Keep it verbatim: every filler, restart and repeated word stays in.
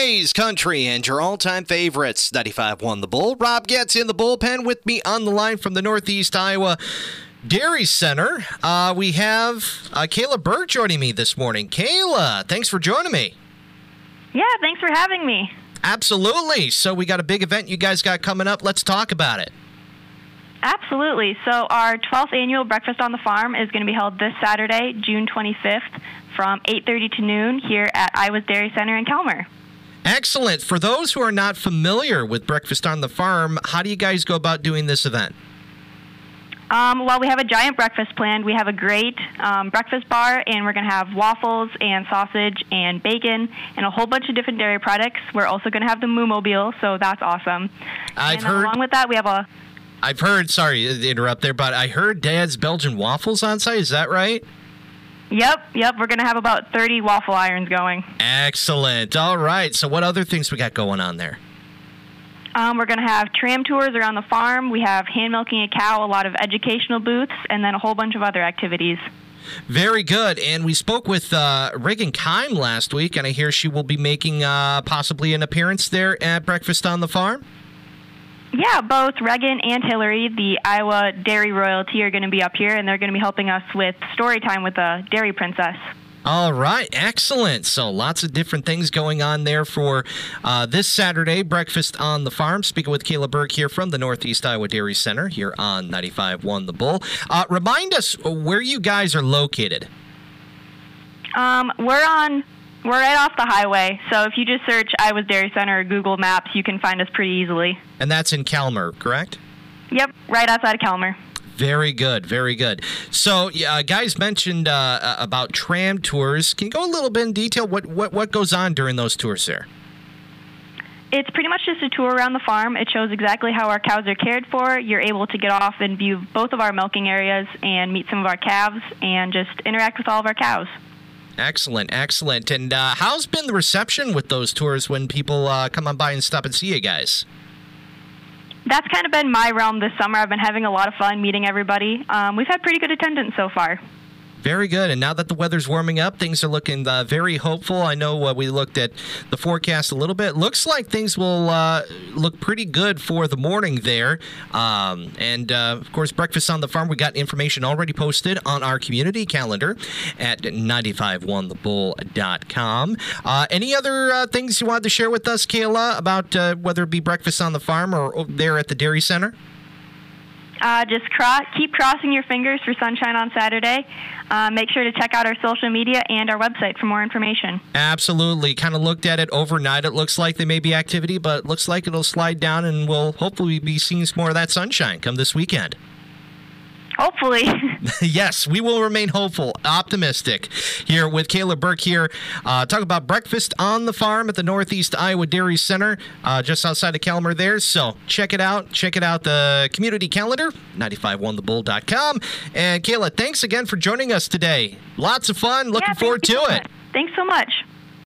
Today's country and your all-time favorites. ninety-five point one The Bull. Rob Getz in the bullpen with me on the line from the Northeast Iowa Dairy Center. Uh, we have uh, Kayla Burke joining me this morning. Kayla, thanks for joining me. Yeah, thanks for having me. Absolutely. So we got a big event you guys got coming up. Let's talk about it. Absolutely. So our twelfth annual Breakfast on the Farm is going to be held this Saturday, June twenty-fifth, from eight thirty to noon here at Iowa's Dairy Center in Kelmer. Excellent. For those who are not familiar with Breakfast on the Farm, how do you guys go about doing this event? Um, well, we have a giant breakfast planned. We have a great um, breakfast bar, and we're going to have waffles and sausage and bacon and a whole bunch of different dairy products. We're also going to have the Moo Mobile, so that's awesome. I've and heard. Along with that, we have a. I've heard. Sorry to interrupt there, but I heard Dad's Belgian waffles on site. Is that right? Yep, yep. We're going to have about thirty waffle irons going. Excellent. All right. So, what other things we got going on there? Um, we're going to have tram tours around the farm. We have hand milking a cow, a lot of educational booths, and then a whole bunch of other activities. Very good. And we spoke with uh, Reagan Kime last week, and I hear she will be making uh, possibly an appearance there at Breakfast on the Farm. Yeah, both Reagan and Hillary, the Iowa Dairy Royalty, are going to be up here, and they're going to be helping us with story time with the Dairy Princess. All right, excellent. So lots of different things going on there for uh, this Saturday, Breakfast on the Farm. Speaking with Kayla Burke here from the Northeast Iowa Dairy Center here on ninety-five point one The Bull. Uh, remind us where you guys are located. Um, we're on, we're right off the highway, so if you just search Iowa's Dairy Center or Google Maps, you can find us pretty easily. And that's in Kelmer, correct? Yep, right outside of Kelmer. Very good, very good. So, uh, guys mentioned uh, about tram tours. Can you go a little bit in detail? What, what what goes on during those tours there? It's pretty much just a tour around the farm. It shows exactly how our cows are cared for. You're able to get off and view both of our milking areas and meet some of our calves and just interact with all of our cows. Excellent, excellent. And uh, how's been the reception with those tours when people uh, come on by and stop and see you guys? That's kind of been my realm this summer. I've been having a lot of fun meeting everybody. Um, we've had pretty good attendance so far. Very good. And now that the weather's warming up, things are looking uh, very hopeful. I know uh, we looked at the forecast a little bit. Looks like things will uh, look pretty good for the morning there. Um, and, uh, of course, Breakfast on the Farm, we got information already posted on our community calendar at ninety-five point one the bull dot com. Uh, any other uh, things you wanted to share with us, Kayla, about uh, whether it be Breakfast on the Farm or there at the Dairy Center? Uh, just cro- keep crossing your fingers for sunshine on Saturday. Uh, make sure to check out our social media and our website for more information. Absolutely. Kind of looked at it overnight. It looks like there may be activity, but it looks like it'll slide down, and we'll hopefully be seeing some more of that sunshine come this weekend. Hopefully. Yes, we will remain hopeful, optimistic here with Kayla Burke here. Uh, talk about Breakfast on the Farm at the Northeast Iowa Dairy Center, uh, just outside of Kelmer there. So check it out. Check it out, the community calendar, ninety-five point one the bull dot com. And Kayla, thanks again for joining us today. Lots of fun. Looking yeah, forward to so it. Thanks so much.